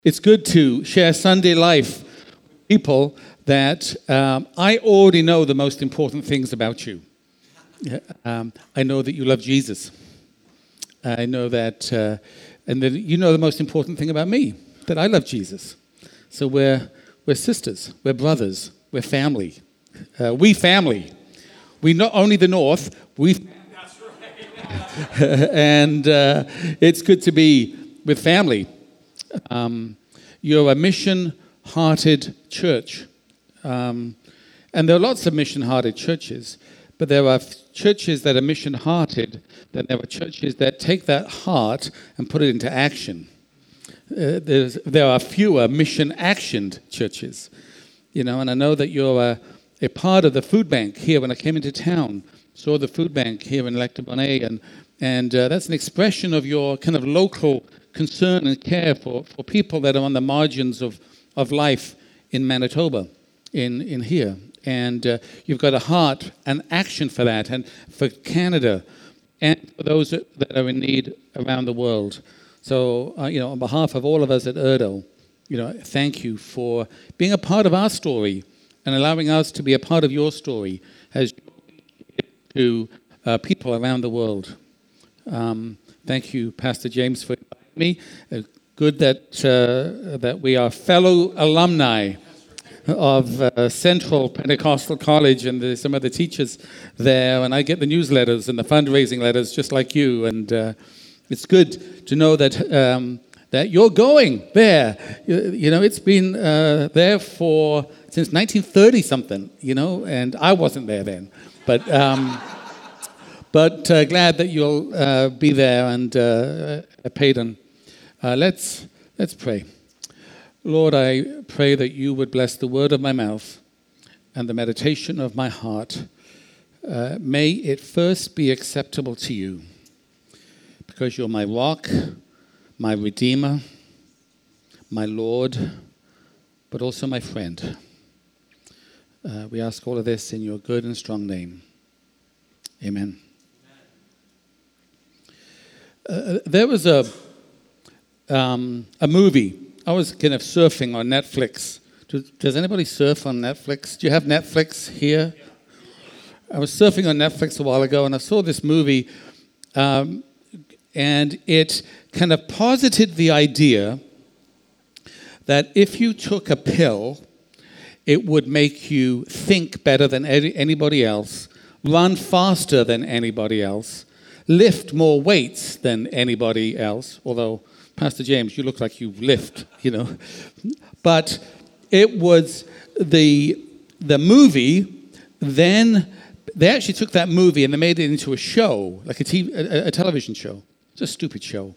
It's good to share Sunday life with people that I already know the most important things about you. I know that you love Jesus. I know that, and that you know the most important thing about me, that I love Jesus. So we're sisters, we're brothers, we're family. We family. We not only the North, we. That's right. And it's good to be with family. You're a mission-hearted church. And there are lots of mission-hearted churches, but there are churches that are mission-hearted, then there are churches that take that heart and put it into action. There are fewer mission-actioned churches, and I know that you're a part of the food bank here. When I came into town, saw the food bank here in Lac du Bonnet, and that's an expression of your kind of local concern and care for people that are on the margins of life in Manitoba, in here. And you've got a heart and action for that, and for Canada, and for those that are in need around the world. So, on behalf of all of us at Erdo, thank you for being a part of our story and allowing us to be a part of your story as to people around the world. Thank you, Pastor James, for inviting me. Good that we are fellow alumni of Central Pentecostal College, and some of the teachers there, and I get the newsletters and the fundraising letters just like you, and it's good to know that that you're going there. It's been there since 1930 something, and I wasn't there then, but glad that you'll be there, and Payton. Let's pray. Lord, I pray that you would bless the word of my mouth and the meditation of my heart. May it first be acceptable to you, because you're my rock, my redeemer, my Lord, but also my friend. We ask all of this in your good and strong name. Amen. There was a movie. I was kind of surfing on Netflix. Does anybody surf on Netflix? Do you have Netflix here? I was surfing on Netflix a while ago, and I saw this movie, and it kind of posited the idea that if you took a pill, it would make you think better than anybody else, run faster than anybody else, lift more weights than anybody else, although, Pastor James, you look like you lift, But it was the movie, then they actually took that movie and they made it into a show, like a television show. It's a stupid show.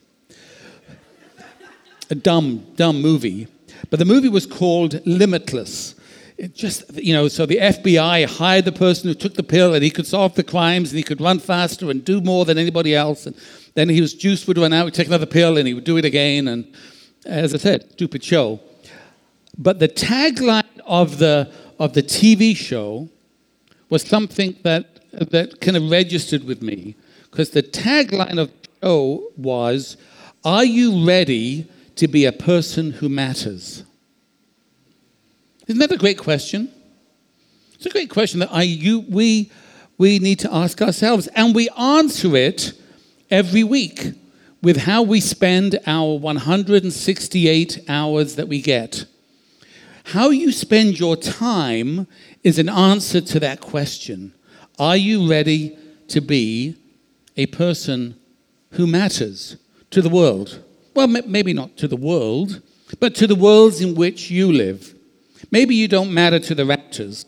A dumb movie. But the movie was called Limitless. It just, so the FBI hired the person who took the pill, and he could solve the crimes, and he could run faster and do more than anybody else. And then his juice would run out, he'd take another pill, and he would do it again. And as I said, stupid show. But the tagline of the TV show was something that kind of registered with me, because the tagline of the show was, "Are you ready to be a person who matters?" Isn't that a great question? It's a great question that we need to ask ourselves. And we answer it every week with how we spend our 168 hours that we get. How you spend your time is an answer to that question. Are you ready to be a person who matters to the world? Well, maybe not to the world, but to the worlds in which you live. Maybe you don't matter to the Raptors.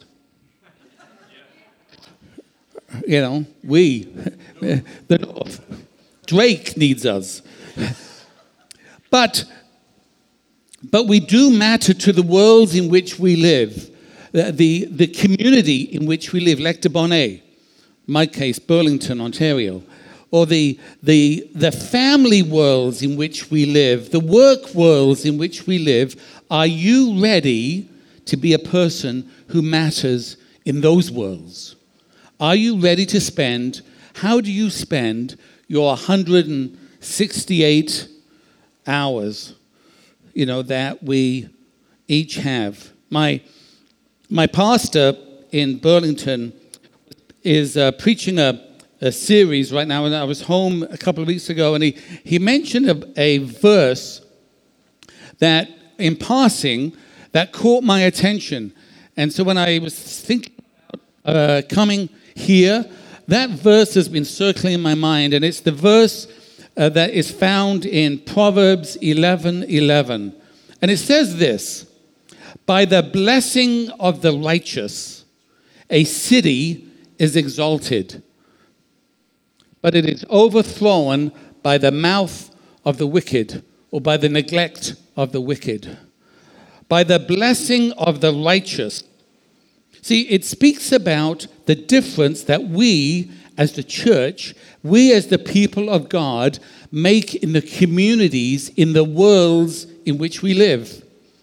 The North. Drake needs us. But we do matter to the worlds in which we live, the community in which we live, Lac du Bonnet, in my case, Burlington, Ontario, or the family worlds in which we live, the work worlds in which we live. Are you ready to be a person who matters in those worlds? Are you ready to how do you spend your 168 hours that we each have. My pastor in Burlington is preaching a series right now, and I was home a couple of weeks ago, and he mentioned a verse that, in passing, that caught my attention. And so when I was thinking about coming here, that verse has been circling in my mind, and it's the verse that is found in Proverbs 11:11. And it says this: "By the blessing of the righteous, a city is exalted, but it is overthrown by the mouth of the wicked," or by the neglect of the wicked. By the blessing of the righteous. See, it speaks about the difference that we as the church, we as the people of God, make in the communities, in the worlds in which we live.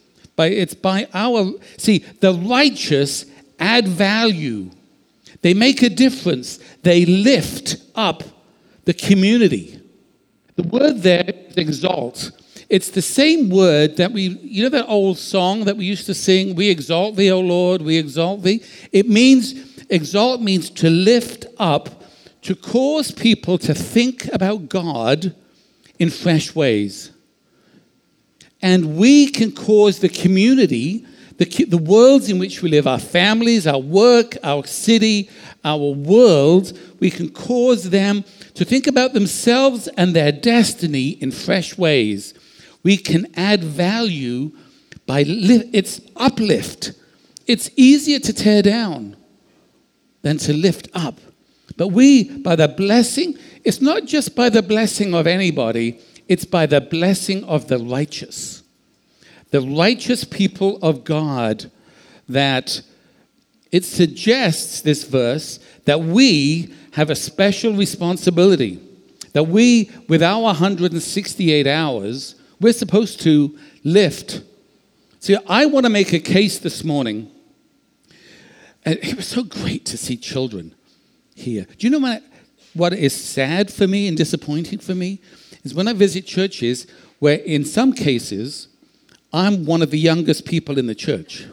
The righteous add value. They make a difference. They lift up the community. The word there is exalt. It's the same word that that old song that we used to sing, "We exalt thee, O Lord, we exalt thee." Exalt means to lift up, to cause people to think about God in fresh ways. And we can cause the community, the worlds in which we live, our families, our work, our city, our world, we can cause them to think about themselves and their destiny in fresh ways. We can add value by it's uplift. It's easier to tear down than to lift up. But by the blessing, it's not just by the blessing of anybody, it's by the blessing of the righteous. The righteous people of God, that it suggests, this verse, that we have a special responsibility. That we, with our 168 hours, we're supposed to lift. See, I want to make a case this morning. And it was so great to see children here. Do you know what is sad for me and disappointing for me? Is when I visit churches where in some cases, I'm one of the youngest people in the church.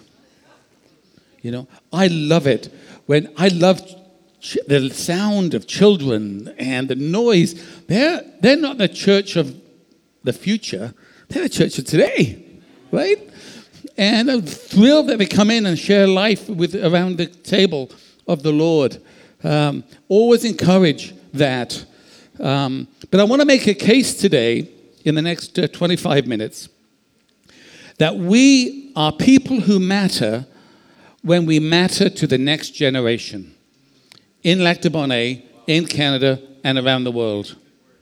I love it. I love the sound of children and the noise. They're not the church of the future. They're the church of today, right? And I'm thrilled that they come in and share life around the table of the Lord. Always encourage that. But I want to make a case today, in the next 25 minutes, that we are people who matter when we matter to the next generation. In Lac du Bonnet, in Canada, and around the world.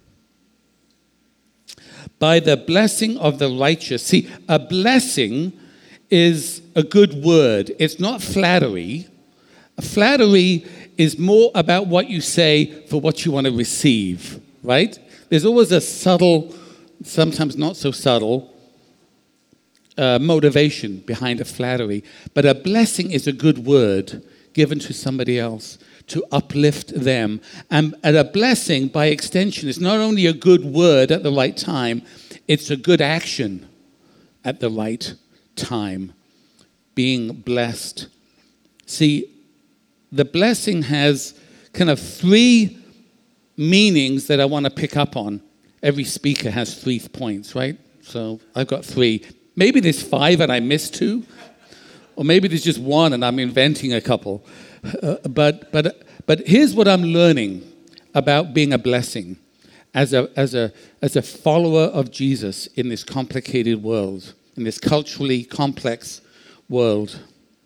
By the blessing of the righteous. See, a blessing is a good word. It's not flattery. Flattery is more about what you say for what you want to receive, right? There's always a subtle, sometimes not so subtle, motivation behind a flattery. But a blessing is a good word given to somebody else to uplift them. And a blessing, by extension, is not only a good word at the right time, it's a good action at the right time. Being blessed. See, the blessing has kind of three meanings that I want to pick up on. Every speaker has 3 points, right? So I've got 3. Maybe there's 5 and I missed 2. Or maybe there's just 1 and I'm inventing a couple. But here's what I'm learning about being a blessing as a follower of Jesus in this complicated world, in this culturally complex world.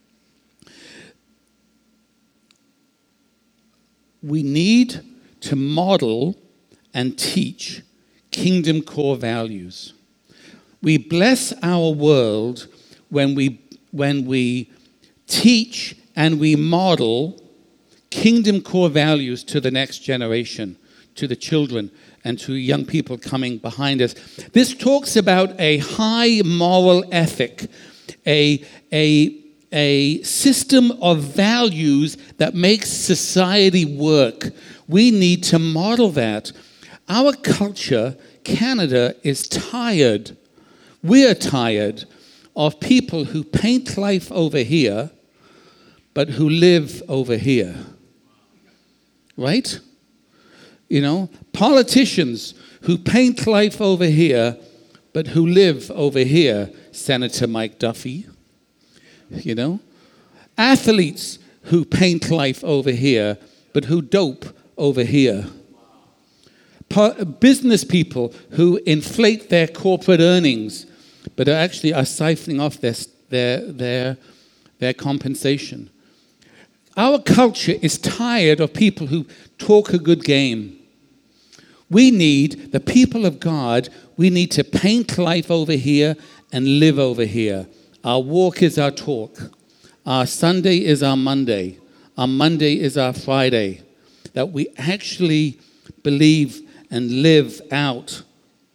We need to model and teach kingdom core values. We bless our world when we teach and we model kingdom core values to the next generation, to the children, and to young people coming behind us. This talks about a high moral ethic, a system of values that makes society work. We need to model that. Our culture, Canada, is tired. We are tired of people who paint life over here, but who live over here. Right? Politicians who paint life over here, but who live over here. Senator Mike Duffy. Athletes who paint life over here, but who dope over here. Business people who inflate their corporate earnings, but are siphoning off their compensation. Our culture is tired of people who talk a good game. We need, the people of God, we need to paint life over here and live over here. Our walk is our talk. Our Sunday is our Monday. Our Monday is our Friday. That we actually believe and live out.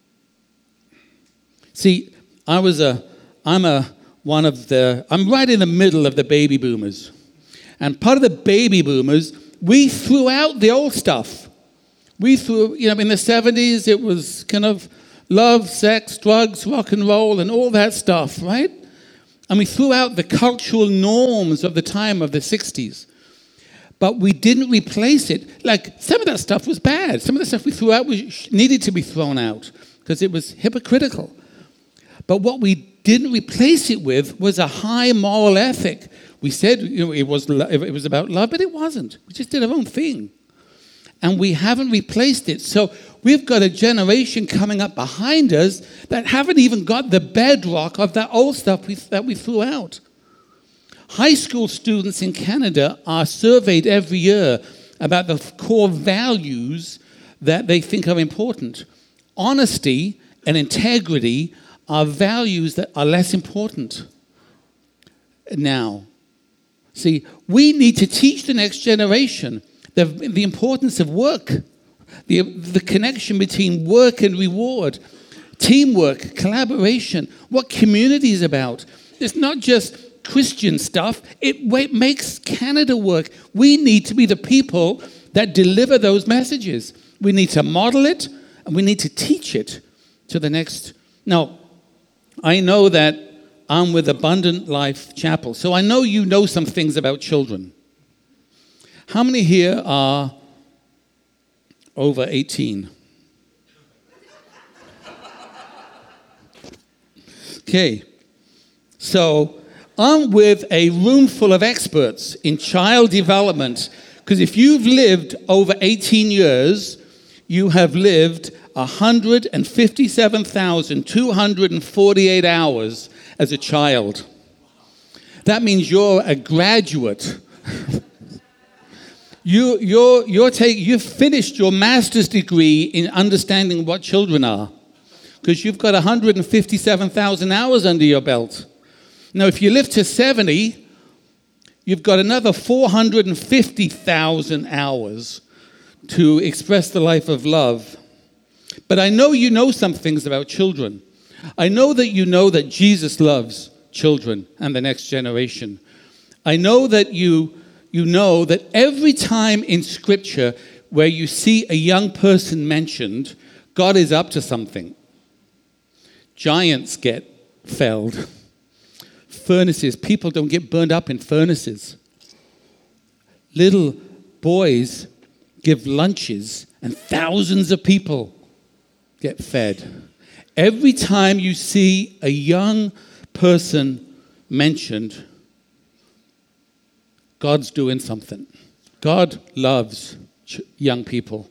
See, I'm right in the middle of the baby boomers. And part of the baby boomers, we threw out the old stuff. We threw, in the 70s, it was kind of love, sex, drugs, rock and roll, and all that stuff, right? And we threw out the cultural norms of the time of the 60s. But we didn't replace it. Like, some of that stuff was bad. Some of the stuff we threw out needed to be thrown out because it was hypocritical. But what we didn't replace it with was a high moral ethic. We said it was about love, but it wasn't. We just did our own thing. And we haven't replaced it. So we've got a generation coming up behind us that haven't even got the bedrock of that old stuff that we threw out. High school students in Canada are surveyed every year about the core values that they think are important. Honesty and integrity are values that are less important now. See, we need to teach the next generation the importance of work, the connection between work and reward, teamwork, collaboration, what community is about. It's not just Christian stuff. It makes Canada work. We need to be the people that deliver those messages. We need to model it, and we need to teach it to the next. Now, I know that I'm with Abundant Life Chapel, so I know you know some things about children. How many here are over 18? Okay, so I'm with a room full of experts in child development, because if you've lived over 18 years, you have lived 157,248 hours as a child. That means you're a graduate. You've finished your master's degree in understanding what children are, because you've got 157,000 hours under your belt. Now, if you live to 70, you've got another 450,000 hours to express the life of love. But I know you know some things about children. I know that you know that Jesus loves children and the next generation. I know that you know that every time in Scripture where you see a young person mentioned, God is up to something. Giants get felled. Furnaces, people don't get burned up in furnaces. Little boys give lunches and thousands of people get fed. Every time you see a young person mentioned, God's doing something. God loves young people.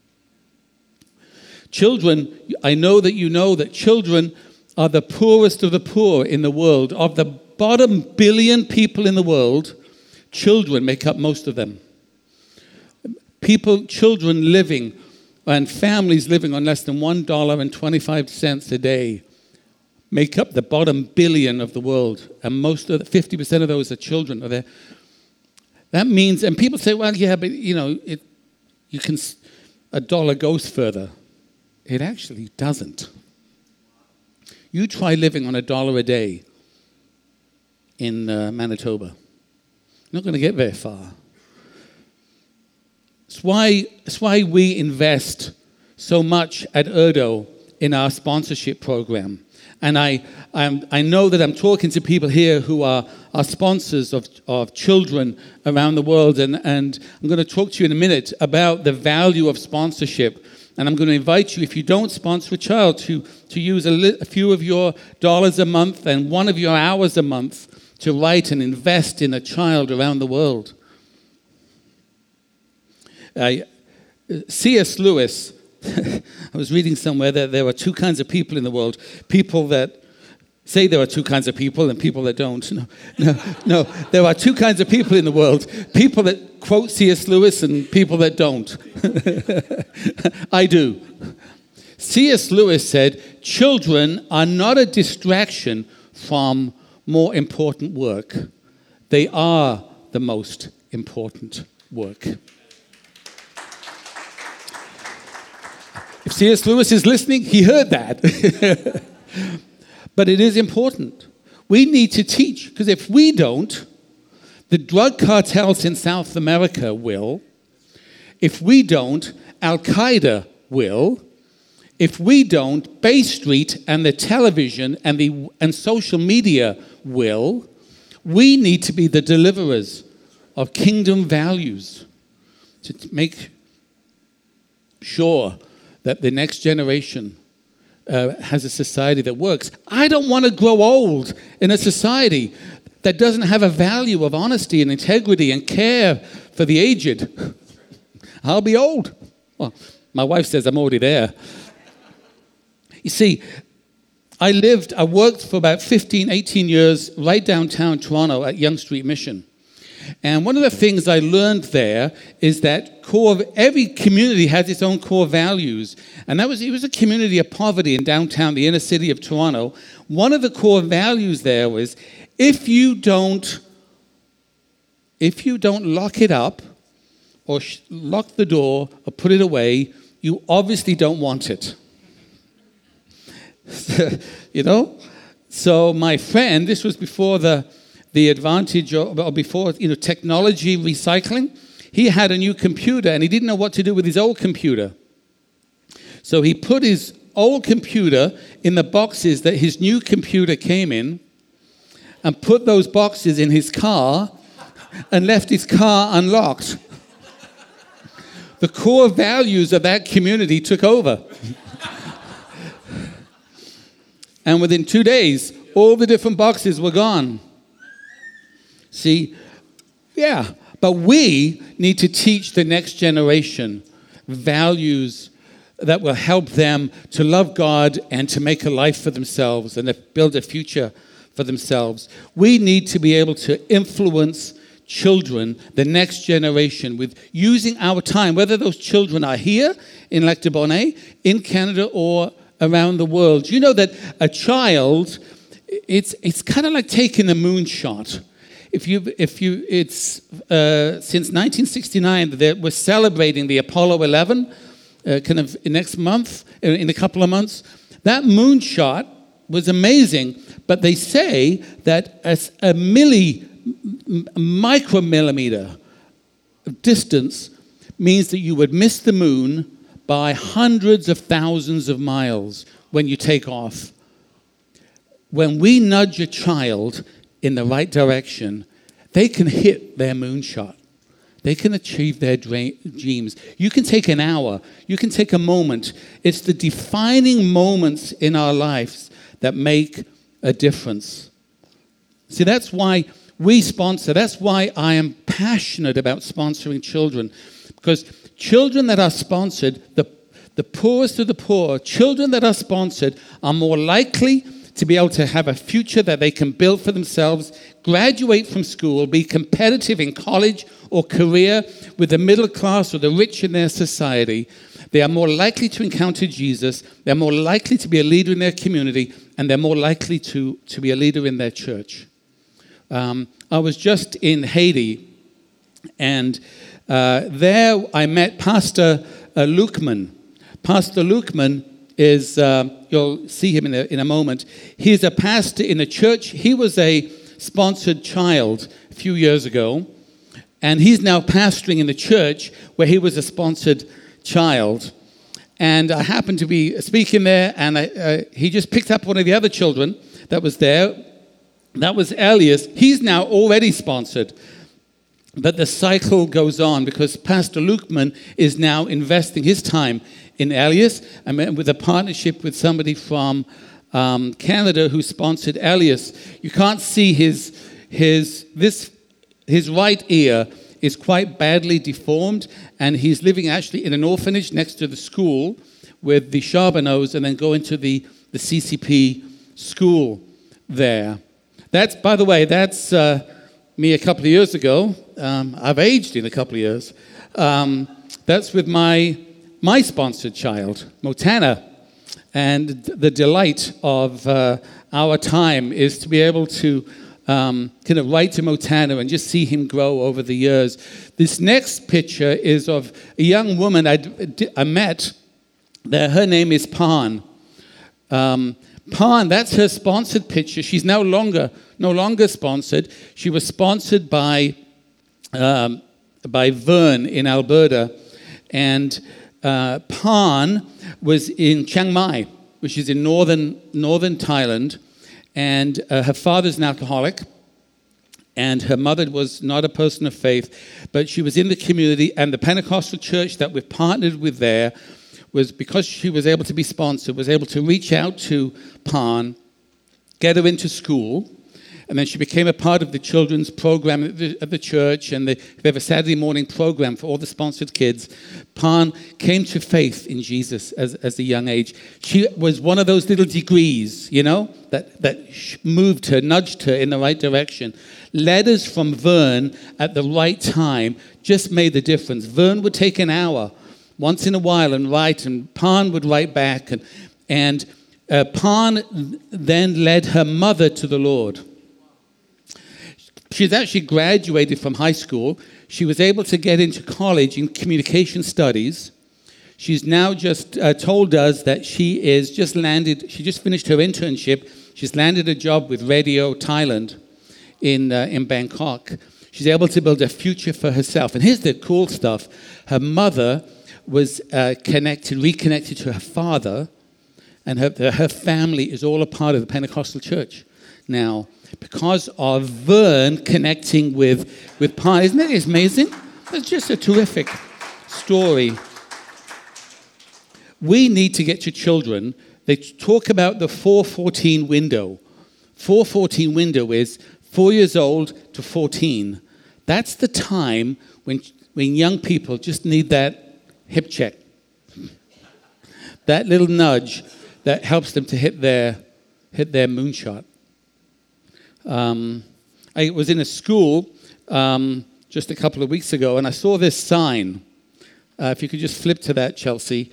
Children, I know that you know that children are the poorest of the poor in the world. Of the bottom billion people in the world, children make up most of them. Children living and families living on less than $1.25 a day make up the bottom billion of the world. And 50% of those are children. That means, and people say, well, yeah, but a dollar goes further. It actually doesn't. You try living on $1 a day in Manitoba. You're not going to get very far. It's why we invest so much at Erdo in our sponsorship program. And I know that I'm talking to people here who are sponsors of children around the world. And I'm going to talk to you in a minute about the value of sponsorship. And I'm going to invite you, if you don't sponsor a child, to use a few of your dollars a month and one of your hours a month to write and invest in a child around the world. C.S. Lewis, I was reading somewhere that there are two kinds of people in the world. People that say there are two kinds of people and people that don't. No. There are two kinds of people in the world. People that quote C.S. Lewis and people that don't. I do. C.S. Lewis said, children are not a distraction from more important work. They are the most important work. If C.S. Lewis is listening, he heard that. But it is important. We need to teach, because if we don't, the drug cartels in South America will. If we don't, Al-Qaeda will. If we don't, Bay Street and the television and social media will. We need to be the deliverers of kingdom values to make sure that the next generation has a society that works. I don't want to grow old in a society that doesn't have a value of honesty and integrity and care for the aged. I'll be old. Well, my wife says I'm already there. You see, I worked for about 15, 18 years right downtown Toronto at Yonge Street Mission. And one of the things I learned there is that every community has its own core values. And it was a community of poverty in downtown, the inner city of Toronto. One of the core values there was, if you don't lock it up or lock the door or put it away, you obviously don't want it. You know? So my friend, this was before the advantage or before technology recycling. He had a new computer and he didn't know what to do with his old computer. So he put his old computer in the boxes that his new computer came in and put those boxes in his car and left his car unlocked. The core values of that community took over. And within 2 days, all the different boxes were gone. See, yeah, but we need to teach the next generation values that will help them to love God and to make a life for themselves and to build a future for themselves. We need to be able to influence children, the next generation, with using our time, whether those children are here in Lac du Bonnet, in Canada, or around the world. You know that a child, it's kind of like taking a moonshot. It's since 1969 that we're celebrating the Apollo 11, kind of next month, in a couple of months. That moonshot was amazing, but they say that a micromillimeter of distance means that you would miss the moon by hundreds of thousands of miles when you take off. When we nudge a child in the right direction, they can hit their moonshot. They can achieve their dreams. You can take an hour. You can take a moment. It's the defining moments in our lives that make a difference. See, that's why we sponsor. That's why I am passionate about sponsoring children. Because children that are sponsored, the poorest of the poor, children that are sponsored are more likely to be able to have a future that they can build for themselves, graduate from school, be competitive in college or career with the middle class or the rich in their society. They are more likely to encounter Jesus, they're more likely to be a leader in their community, and they're more likely to be a leader in their church. I was just in Haiti, and there I met Pastor Lukman. Pastor Lukman is, you'll see him in a moment. He's a pastor in a church. He was a sponsored child a few years ago, and he's now pastoring in the church where he was a sponsored child. And I happened to be speaking there, and he just picked up one of the other children that was there. That was Elias. He's now already sponsored. But the cycle goes on because Pastor Lukeman is now investing his time in Elias, and with a partnership with somebody from Canada who sponsored Elias. You can't see his right ear is quite badly deformed, and he's living actually in an orphanage next to the school with the Charbonneaus, and then going to the CCP school there. That's, by the way, that's me a couple of years ago. I've aged in a couple of years. That's with my sponsored child, Motana. And the delight of our time is to be able to kind of write to Motana and just see him grow over the years. This next picture is of a young woman I met. Her name is Pan. Pan, that's her sponsored picture. She's no longer sponsored. She was sponsored by Vern in Alberta, and Pan was in Chiang Mai, which is in northern Thailand, and her father's an alcoholic, and her mother was not a person of faith, but she was in the community, and the Pentecostal church that we've partnered with there was, because she was able to be sponsored, was able to reach out to Pan, get her into school, and then she became a part of the children's program at the church, and they have a Saturday morning program for all the sponsored kids. Pan came to faith in Jesus as a young age. She was one of those little degrees, that moved her, nudged her in the right direction. Letters from Vern at the right time just made the difference. Vern would take an hour once in a while and write, and Pan would write back. And Pan then led her mother to the Lord. She's actually graduated from high school. She was able to get into college in communication studies. She's now just told us that she just finished her internship. She's landed a job with Radio Thailand in Bangkok. She's able to build a future for herself. And here's the cool stuff. Her mother was reconnected to her father, and her family is all a part of the Pentecostal church now, because of Vern connecting with Pan. Isn't that amazing? That's just a terrific story. We need to get to children. They talk about the 414 window. 414 window is 4 years old to 14. That's the time when young people just need that hip check, that little nudge that helps them to hit their moonshot. I was in a school just a couple of weeks ago, and I saw this sign. If you could just flip to that, Chelsea.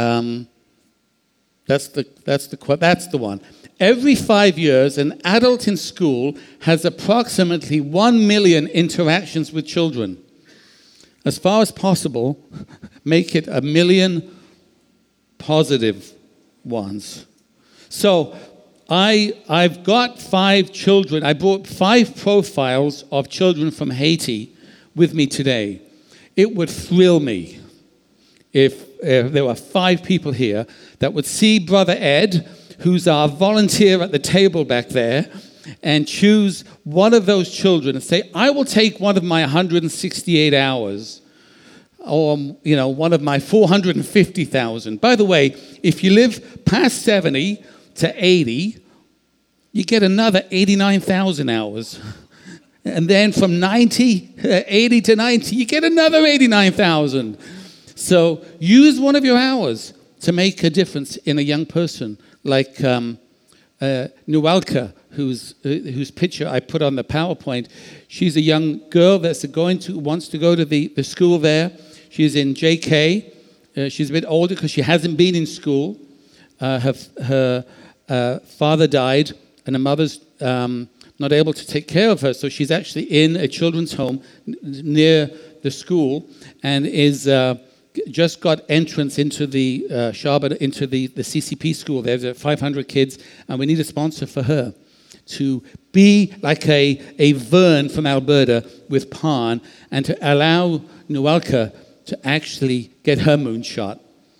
That's the one. Every 5 years, an adult in school has approximately 1 million interactions with children. As far as possible, make it 1 million positive ones. So I've got 5 children. I brought 5 profiles of children from Haiti with me today. It would thrill me if there were 5 people here that would see Brother Ed, who's our volunteer at the table back there, and choose one of those children and say, I will take one of my 168 hours, or one of my 450,000. By the way, if you live past 70 to 80, you get another 89,000 hours. And then from 80 to 90, you get another 89,000. So use one of your hours to make a difference in a young person, like Nualka, whose picture I put on the PowerPoint. She's a young girl wants to go to the school there. She's in JK. She's a bit older because she hasn't been in school. Her father died, and her mother's not able to take care of her, so she's actually in a children's home near the school, and is just got entrance into the into the CCP school. There's 500 kids, and we need a sponsor for her to be like a Vern from Alberta with Pan, and to allow Nualka to actually get her moonshot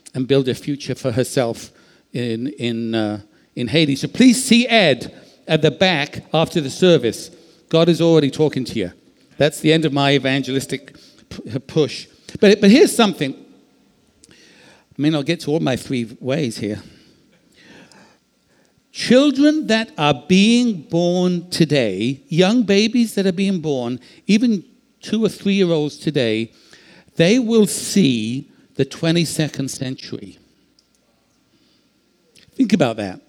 and build a future for herself in Haiti. So please see Ed at the back after the service. God is already talking to you. That's the end of my evangelistic push. But here's something. I mean, I'll get to all my 3 ways here. Children that are being born today, young babies that are being born, even 2 or 3-year-olds today, they will see the 22nd century. Think about that.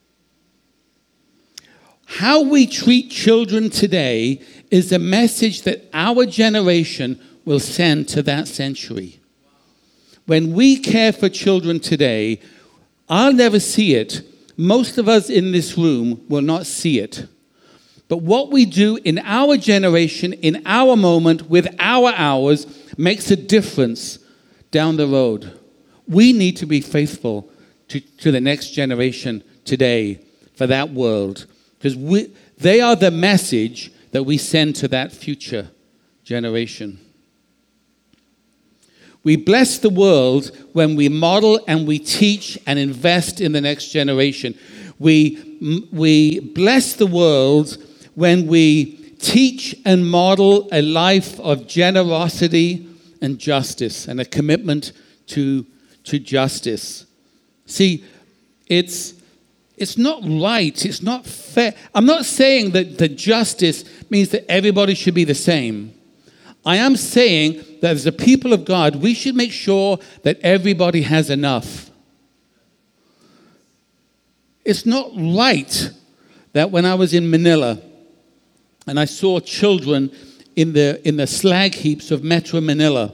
How we treat children today is a message that our generation will send to that century. When we care for children today, I'll never see it. Most of us in this room will not see it. But what we do in our generation, in our moment, with our hours, makes a difference down the road. We need to be faithful to the next generation today for that world. Because they are the message that we send to that future generation. We bless the world when we model and we teach and invest in the next generation. We bless the world when we teach and model a life of generosity and justice and a commitment to justice. See, it's not right. It's not fair. I'm not saying that the justice means that everybody should be the same. I am saying that as a people of God, we should make sure that everybody has enough. It's not right that when I was in Manila and I saw children in the slag heaps of Metro Manila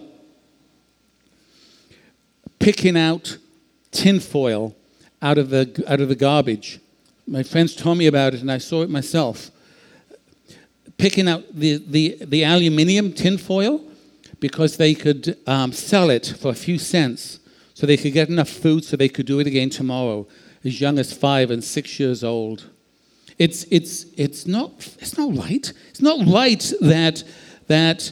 picking out tinfoil out of the garbage. My friends told me about it, and I saw it myself. Picking out the aluminium tinfoil because they could sell it for a few cents, so they could get enough food so they could do it again tomorrow, as young as 5 and 6 years old. It's not right. It's not right that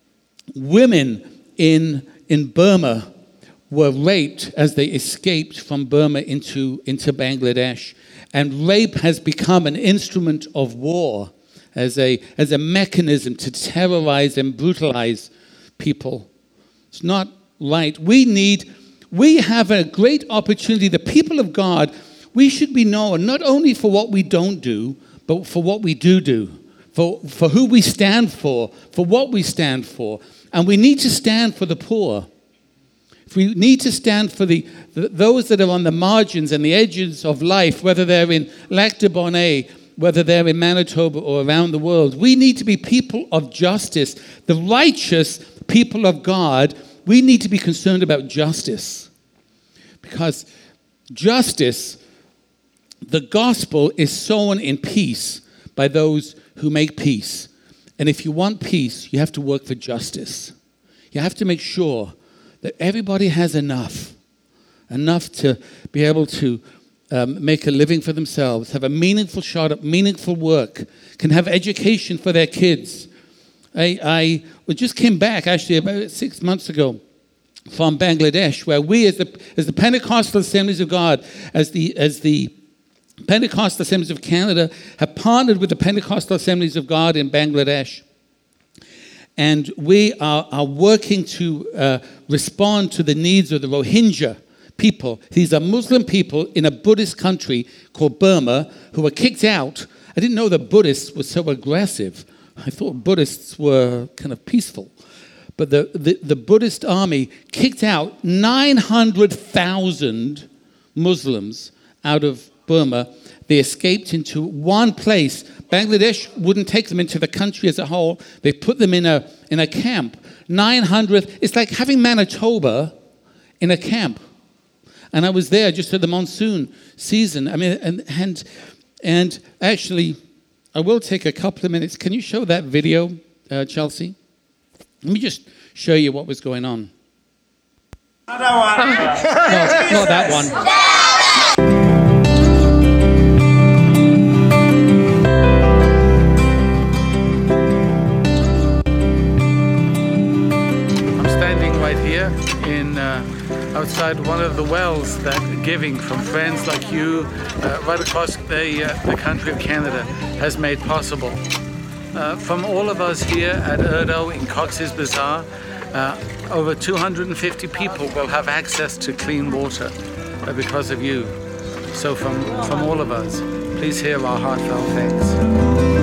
women in Burma were raped as they escaped from Burma into Bangladesh. And rape has become an instrument of war as a mechanism to terrorize and brutalize people. It's not right. We have a great opportunity. The people of God, we should be known not only for what we don't do, but for what we do. For who we stand for what we stand for. And we need to stand for the poor. We need to stand for those that are on the margins and the edges of life, whether they're in Lac de Bonnet, whether they're in Manitoba or around the world. We need to be people of justice. The righteous people of God, we need to be concerned about justice. Because justice, the gospel is sown in peace by those who make peace. And if you want peace, you have to work for justice. You have to make sure that everybody has enough to be able to make a living for themselves, have a meaningful shot at meaningful work, can have education for their kids. I just came back actually about 6 months ago from Bangladesh, where we as the Pentecostal Assemblies of God, as the Pentecostal Assemblies of Canada have partnered with the Pentecostal Assemblies of God in Bangladesh. And we are working to respond to the needs of the Rohingya people. These are Muslim people in a Buddhist country called Burma who were kicked out. I didn't know that Buddhists were so aggressive. I thought Buddhists were kind of peaceful. But the Buddhist army kicked out 900,000 Muslims out of Burma. They escaped into one place. Bangladesh wouldn't take them into the country as a whole. They put them in a camp. 900. It's like having Manitoba in a camp. And I was there just at the monsoon season. I mean, and actually, I will take a couple of minutes. Can you show that video, Chelsea? Let me just show you what was going on. No, not that one. outside alongside one of the wells that giving from friends like you right across the country of Canada has made possible. From all of us here at Erdo in Cox's Bazar, over 250 people will have access to clean water because of you. So from all of us, please hear our heartfelt thanks.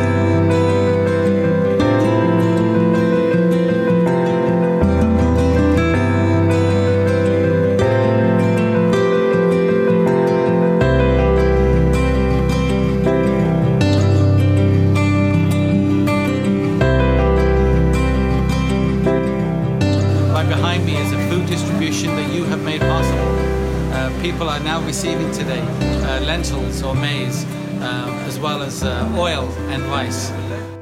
Behind me is a food distribution that you have made possible. People are now receiving today lentils or maize, as well as oil and rice.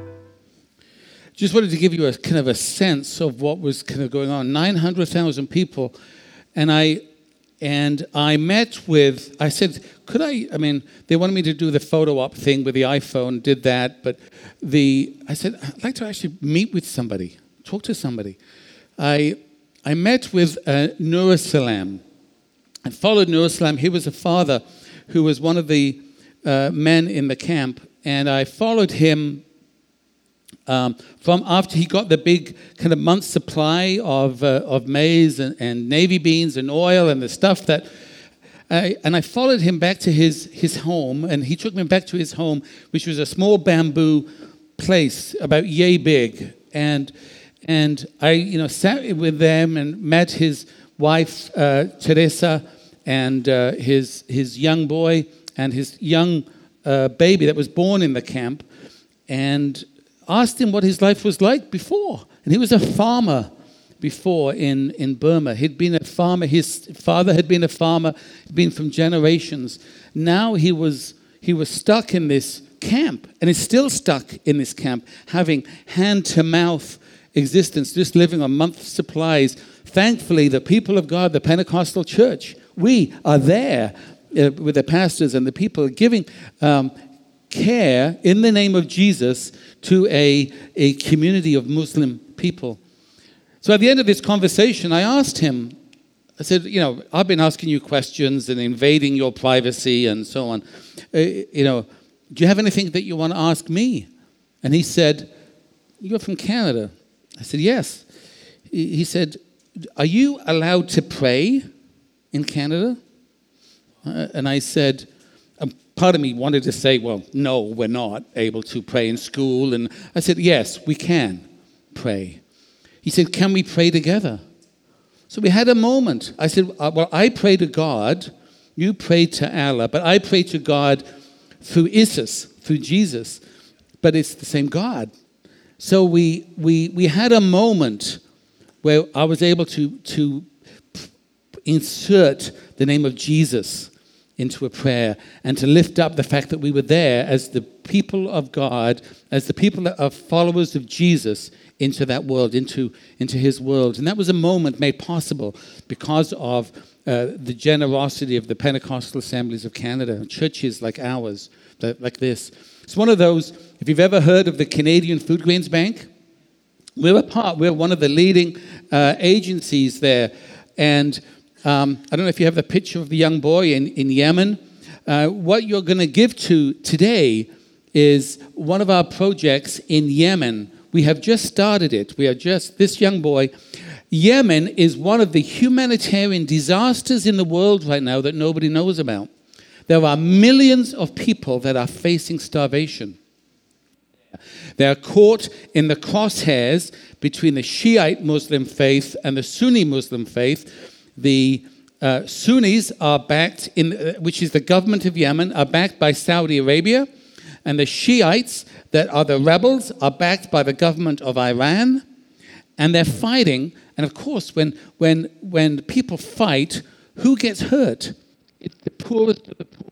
Just wanted to give you a kind of a sense of what was kind of going on. 900,000 people, and I met with. I said, could I mean, they wanted me to do the photo op thing with the iPhone. Did that, but I said I'd like to actually meet with somebody, talk to somebody. I met with Nur Salam. I followed Nur Salam. He was a father who was one of the men in the camp, and I followed him from after he got the big kind of month supply of maize and navy beans and oil and the stuff that. And I followed him back to his home, and he took me back to his home, which was a small bamboo place about yay big, and I, sat with them and met his wife, Teresa, and his young boy and his young baby that was born in the camp, and asked him what his life was like before. And he was a farmer before in Burma. He'd been a farmer. His father had been a farmer, been from generations. Now he was stuck in this camp, and is still stuck in this camp, having hand-to-mouth existence, just living on month supplies. Thankfully, the people of God, the Pentecostal church, we are there with the pastors and the people giving care in the name of Jesus to a community of Muslim people. So at the end of this conversation, I asked him, I said, I've been asking you questions and invading your privacy and so on. Do you have anything that you want to ask me? And he said, you're from Canada. I said, yes. He said, are you allowed to pray in Canada? And I said, part of me wanted to say, well, no, we're not able to pray in school. And I said, yes, we can pray. He said, can we pray together? So we had a moment. I said, well, I pray to God, you pray to Allah, but I pray to God through Isus, through Jesus. But it's the same God. So we had a moment where I was able to insert the name of Jesus into a prayer and to lift up the fact that we were there as the people of God, as the people that are followers of Jesus into that world, into his world. And that was a moment made possible because of the generosity of the Pentecostal Assemblies of Canada, churches like ours, like this. It's one of those, if you've ever heard of the Canadian Food Grains Bank, we're one of the leading agencies there. And I don't know if you have the picture of the young boy in Yemen. What you're going to give to today is one of our projects in Yemen. We have just started it. This young boy. Yemen is one of the humanitarian disasters in the world right now that nobody knows about. There are millions of people that are facing starvation. They are caught in the crosshairs between the Shiite Muslim faith and the Sunni Muslim faith. The Sunnis are backed, which is the government of Yemen, are backed by Saudi Arabia, and the Shiites, that are the rebels, are backed by the government of Iran, and they're fighting. And of course, when people fight, who gets hurt? It's the poorest of the poor.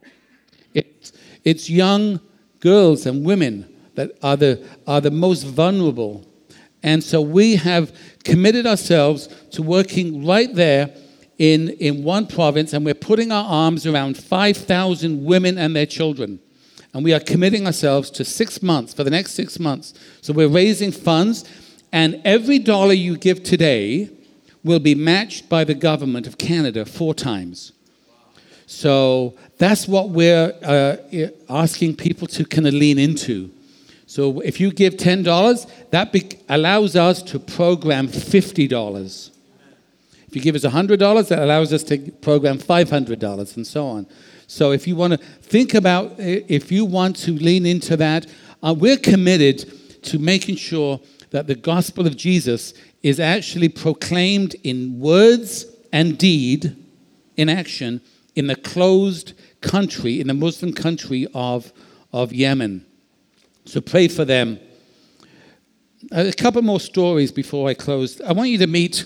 It's young girls and women that are the most vulnerable. And so we have committed ourselves to working right there in one province, and we're putting our arms around 5,000 women and their children. And we are committing ourselves to 6 months, for the next 6 months. So we're raising funds, and every dollar you give today will be matched by the government of Canada 4 times. So that's what we're asking people to kind of lean into. So if you give $10, that allows us to program $50. If you give us $100, that allows us to program $500 and so on. So if you want to think about, if you want to lean into that, we're committed to making sure that the gospel of Jesus is actually proclaimed in words and deed, in action, in the closed country, in the Muslim country of Yemen. So pray for them. A couple more stories before I close. I want you to meet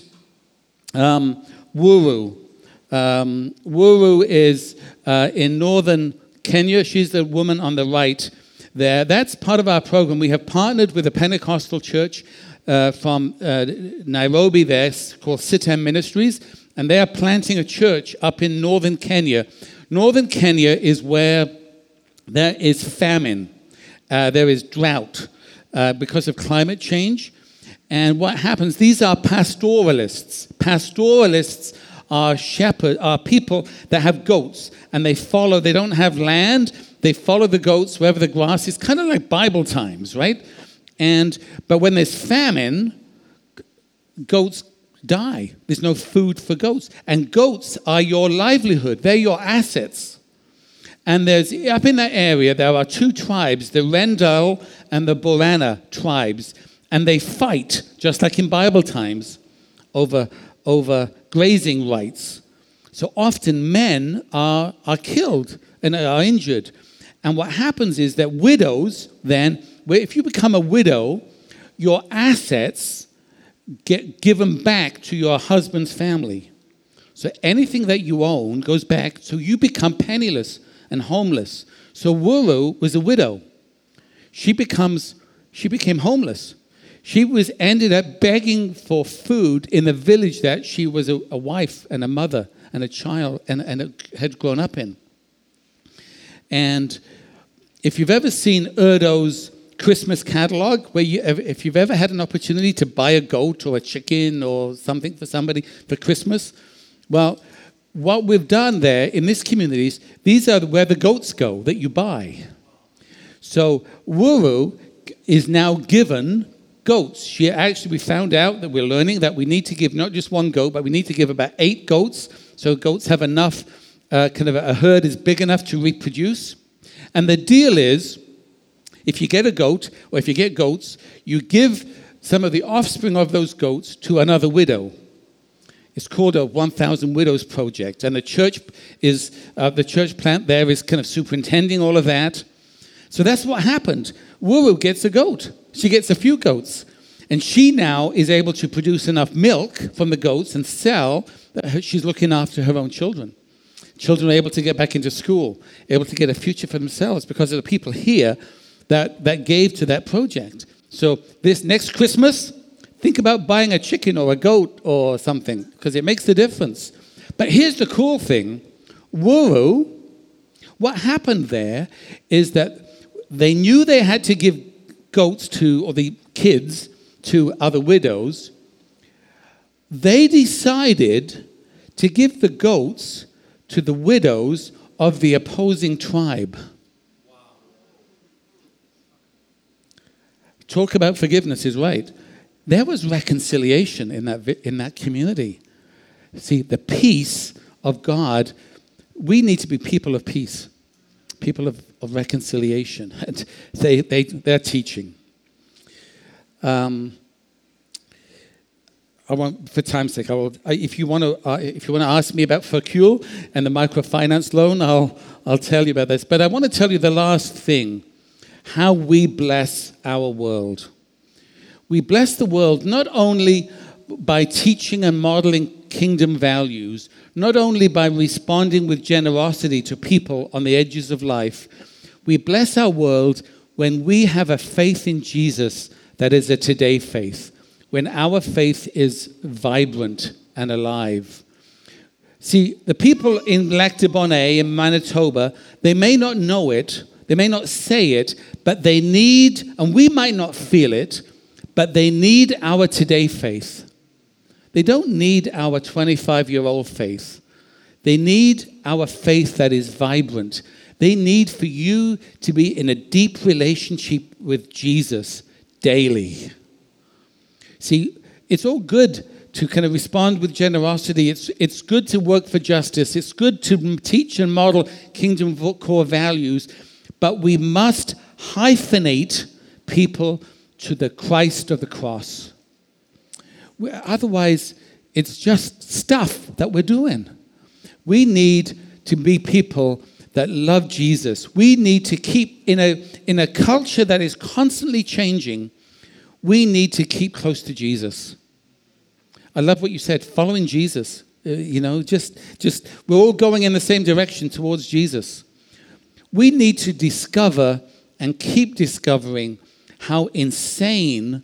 Wuru. Wuru is in northern Kenya. She's the woman on the right there. That's part of our program. We have partnered with a Pentecostal church from Nairobi there called Sitem Ministries, and they are planting a church up in northern Kenya. Northern Kenya is where there is famine. There is drought because of climate change. And what happens, these are pastoralists. Pastoralists are people that have goats, and they don't have land, they follow the goats wherever the grass is, kind of like Bible times, right? But when there's famine, goats die. There's no food for goats. And goats are your livelihood. They're your assets. And up in that area, there are 2 tribes, the Rendell and the Borana tribes. And they fight, just like in Bible times, over grazing rights. So often men are killed and are injured. And what happens is that widows then, if you become a widow, your assets get given back to your husband's family. So anything that you own goes back, so you become penniless and homeless. So Wuru was a widow. She became homeless. She ended up begging for food in the village that she was a wife and a mother and a child and had grown up in. And if you've ever seen Erdo's Christmas catalog, if you've ever had an opportunity to buy a goat or a chicken or something for somebody for Christmas, well, what we've done there in these communities, these are where the goats go that you buy. So Wuru is now given goats. We found out that we're learning that we need to give not just 1 goat, but we need to give about 8 goats. So goats have enough, kind of a herd is big enough to reproduce. And the deal is, if you get a goat, or if you get goats, you give some of the offspring of those goats to another widow. It's called a 1,000 Widows Project. And the church plant there is kind of superintending all of that. So that's what happened. Wuru gets a goat. She gets a few goats. And she now is able to produce enough milk from the goats and sell. She's looking after her own children. Children are able to get back into school, able to get a future for themselves because of the people here that gave to that project. So this next Christmas, think about buying a chicken or a goat or something because it makes the difference. But here's the cool thing. Wuru, what happened there is that they knew they had to give goats or the kids to other widows. They decided to give the goats to the widows of the opposing tribe. Wow. Talk about forgiveness is right. There was reconciliation in that community. See, the peace of God, we need to be people of peace, people of reconciliation. And they're teaching. For time's sake, if you want to ask me about Focul and the microfinance loan, I'll tell you about this. But I want to tell you the last thing: how we bless our world. We bless the world not only by teaching and modeling kingdom values, not only by responding with generosity to people on the edges of life. We bless our world when we have a faith in Jesus that is a today faith, when our faith is vibrant and alive. See, the people in Lac du Bonnet in Manitoba, they may not know it, they may not say it, but they need, and we might not feel it, but they need our today faith. They don't need our 25-year-old faith. They need our faith that is vibrant. They need for you to be in a deep relationship with Jesus daily. See, it's all good to kind of respond with generosity. It's good to work for justice. It's good to teach and model kingdom core values. But we must hyphenate people to the Christ of the cross. Otherwise, it's just stuff that we're doing. We need to be people that love Jesus. We need to keep, in a culture that is constantly changing, we need to keep close to Jesus. I love what you said, following Jesus. Just we're all going in the same direction towards Jesus. We need to discover and keep discovering how insanely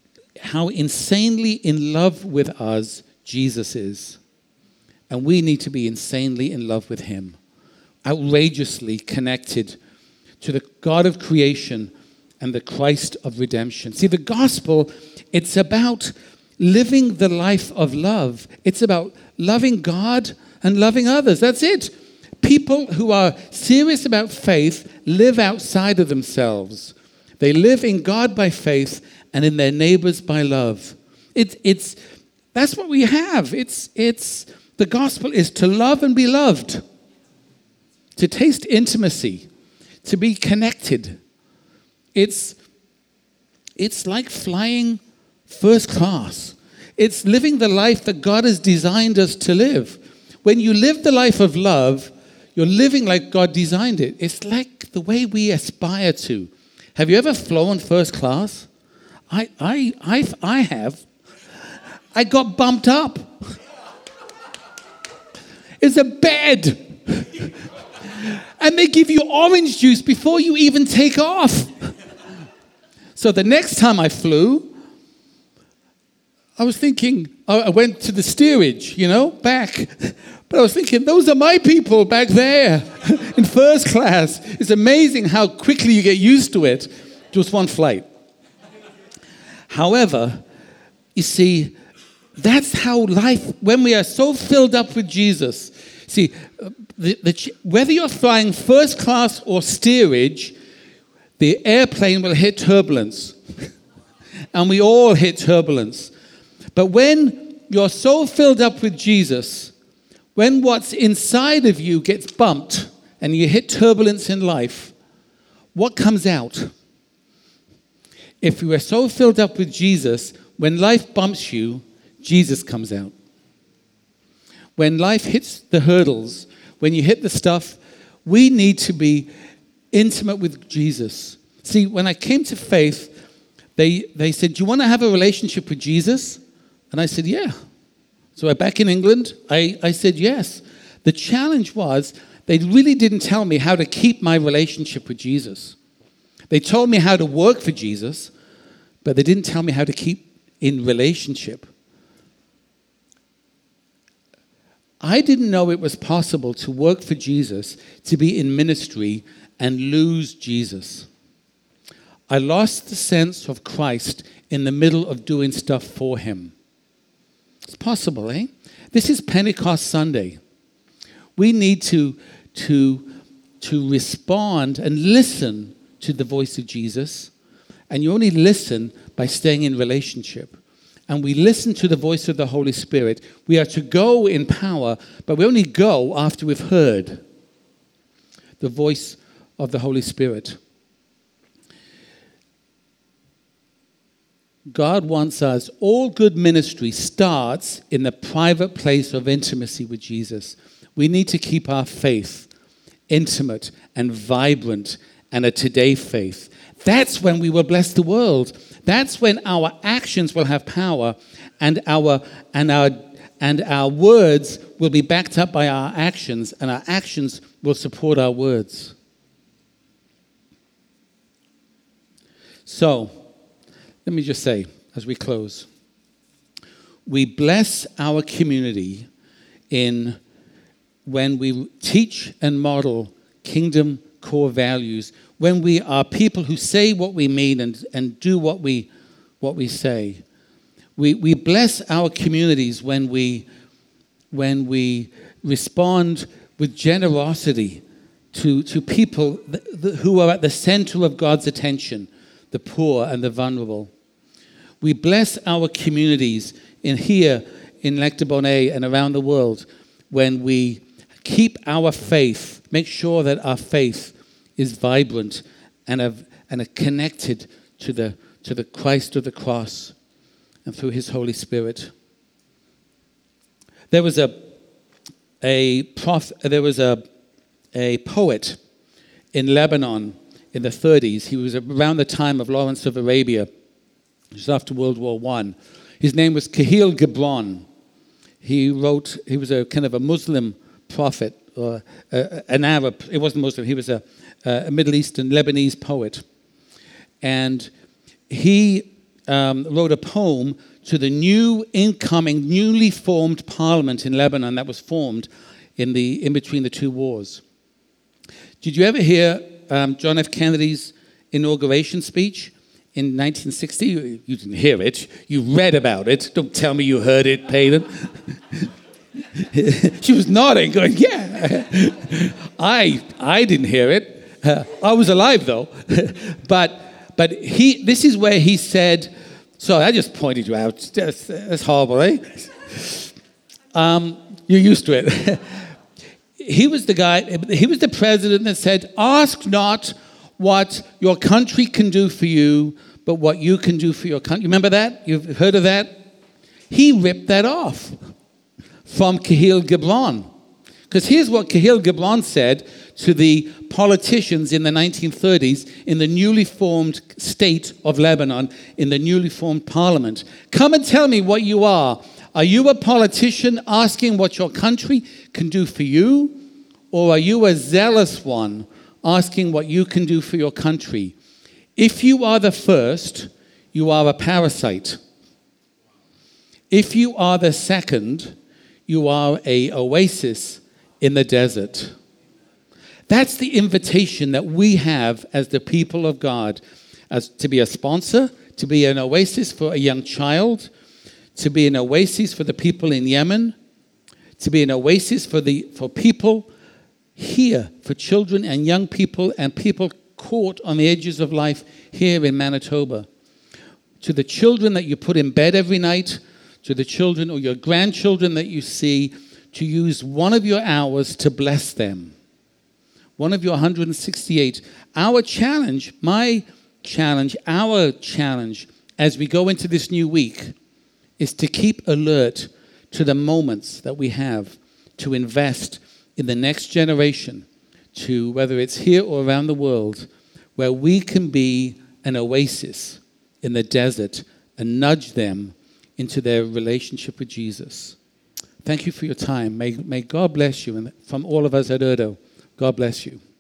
in love with us Jesus is. And we need to be insanely in love with him, outrageously connected to the God of creation and the Christ of redemption. See, the gospel, it's about living the life of love. It's about loving God and loving others. That's it. People who are serious about faith live outside of themselves. They live in God by faith and in their neighbors by love. That's what we have. The gospel is to love and be loved, to taste intimacy, to be connected. It's like flying first class. It's living the life that God has designed us to live. When you live the life of love, you're living like God designed it. It's like the way we aspire to. Have you ever flown first class? I have. I got bumped up. It's a bed. And they give you orange juice before you even take off. So the next time I flew, I was thinking, I went to the steerage, back. But I was thinking, those are my people back there in first class. It's amazing how quickly you get used to it. Just one flight. However, you see, that's how life, when we are so filled up with Jesus. See, whether you're flying first class or steerage, the airplane will hit turbulence. And we all hit turbulence. But when you're so filled up with Jesus, when what's inside of you gets bumped and you hit turbulence in life, what comes out? If you are so filled up with Jesus, when life bumps you, Jesus comes out. When life hits the hurdles, when you hit the stuff, we need to be intimate with Jesus. See, when I came to faith, they said, do you want to have a relationship with Jesus? And I said, yeah. So back in England, I said yes. The challenge was they really didn't tell me how to keep my relationship with Jesus. They told me how to work for Jesus, but they didn't tell me how to keep in relationship. I didn't know it was possible to work for Jesus, to be in ministry, and lose Jesus. I lost the sense of Christ in the middle of doing stuff for him. It's possible, eh? This is Pentecost Sunday. We need to respond and listen to the voice of Jesus. And you only listen by staying in relationship. And we listen to the voice of the Holy Spirit. We are to go in power, but we only go after we've heard the voice of the Holy Spirit. God wants us, all good ministry starts in the private place of intimacy with Jesus. We need to keep our faith intimate and vibrant and a today faith. That's when we will bless the world. That's when our actions will have power and our words will be backed up by our actions, and our actions will support our words. So, let me just say, as we close, we bless our community when we teach and model kingdom core values, when we are people who say what we mean and do what we say. We bless our communities when we respond with generosity to people who are at the center of God's attention, the poor and the vulnerable. We bless our communities here in Lac du Bonnet and around the world when we keep our faith, make sure that our faith is vibrant and connected to the Christ of the cross and through his Holy Spirit. There was a poet in Lebanon in the 30s. He was around the time of Lawrence of Arabia, just after World War I. His name was Kahil Gibran. He was a kind of a Muslim prophet, or an Arab. It wasn't Muslim. He was a Middle Eastern Lebanese poet. And he wrote a poem to the newly formed parliament in Lebanon that was formed in between the two wars. Did you ever hear John F. Kennedy's inauguration speech in 1960? You didn't hear it. You read about it. Don't tell me you heard it, Payton. She was nodding, going, yeah. I didn't hear it. I was alive, though. But this is where he said, sorry, I just pointed you out. That's horrible, eh? You're used to it. He was the president that said, ask not what your country can do for you, but what you can do for your country. You remember that? You've heard of that? He ripped that off from Kahil Gibran. Because here's what Kahil Gibran said to the politicians in the 1930s in the newly formed state of Lebanon, in the newly formed parliament. Come and tell me what you are. Are you a politician asking what your country can do for you? Or are you a zealous one asking what you can do for your country? If you are the first, you are a parasite. If you are the second, you are an oasis in the desert. That's the invitation that we have as the people of God, as to be a sponsor, to be an oasis for a young child, to be an oasis for the people in Yemen, to be an oasis for people here, for children and young people and people caught on the edges of life here in Manitoba. To the children that you put in bed every night, to the children or your grandchildren that you see, to use one of your hours to bless them. One of your 168. Our challenge, my challenge, our challenge as we go into this new week is to keep alert to the moments that we have to invest in the next generation, to whether it's here or around the world, where we can be an oasis in the desert and nudge them into their relationship with Jesus. Thank you for your time. May God bless you. And from all of us at Erdo, God bless you.